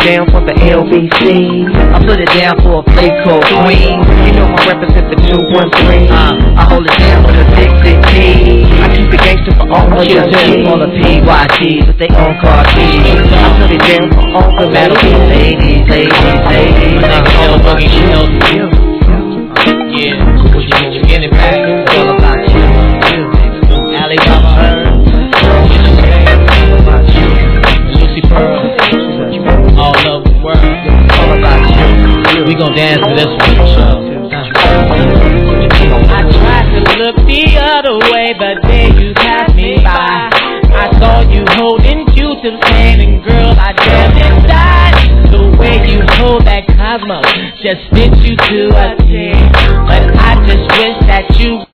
down for the LBC. I put it down for a play called Queen. You know I represent the 213. I hold it down for the 660. I keep it gangster for all my young kids. For the PYGs with their own car keys. I put it down for all the ladies. My nigga L Boogie, you know you. Yeah, would you get your guinea back? It's all about you. Alibaba Heard. Lucy Pearl. All over the world. All about you. We gon' dance to this one. I tried to look the other way, but then you passed me by. I saw you holding you to the hand, and girl, I damn near died. The way you hold that Cosmo just fits you to a T. But I just wish that you